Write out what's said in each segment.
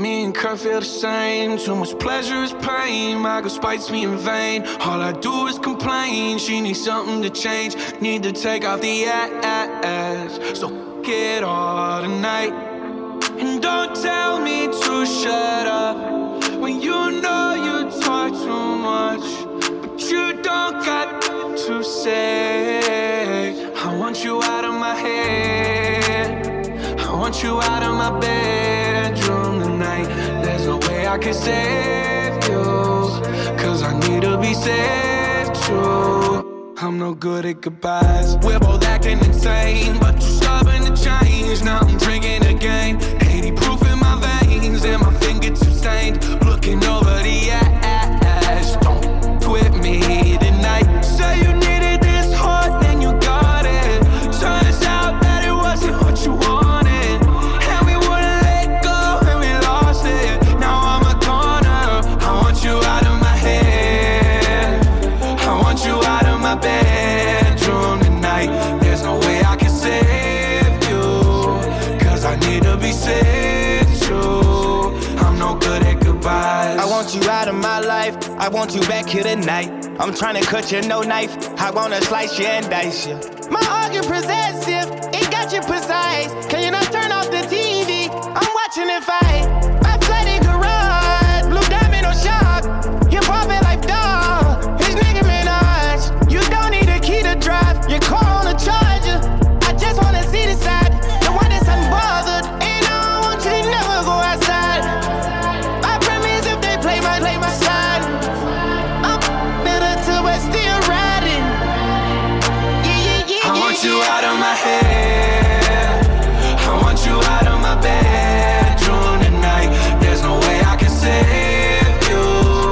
Me and Kurt feel the same. Too much pleasure is pain. My girl spites me in vain. All I do is complain. She needs something to change. Need to take off the ass. So get all tonight. And don't tell me to shut up when you know you talk too much, but you don't got to say. I want you out of my head. I want you out of my bedroom tonight. There's no way I can save you, cause I need to be saved too. I'm no good at goodbyes. We're both acting insane, but you're stubborn to change. Now I'm drinking again. 80 proof in my veins and my fingertips stained. Looking over the ash. Don't quit me tonight. Say you needed this heart, then you got it. Turns out that it wasn't what you wanted, and we wouldn't let go, and we lost it. Now I'm a goner. I want you out of my head. I want you out of my bedroom tonight. There's no way I can save you, cause I need to be saved too. I'm no good at goodbyes. I want you out of my life. I want you back here tonight. I'm trying to cut you, no knife. I wanna slice you and dice you. My argument possessive, it got you precise. Can you not turn off the TV? I'm watching it fight. My flooded garage, blue diamond or shark. You pop it like dog. It's Nicki Minaj. You don't need a key to drive. Your car on a charger. I just wanna see the side, the one that's unbothered. And I don't want you to never go outside. I promise if they play my side, I'm bitter too, but still riding. I want you out of my head. I want you out of my bedroom tonight. There's no way I can save you,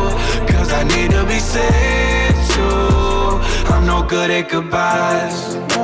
cause I need to be saved too. I'm no good at goodbyes.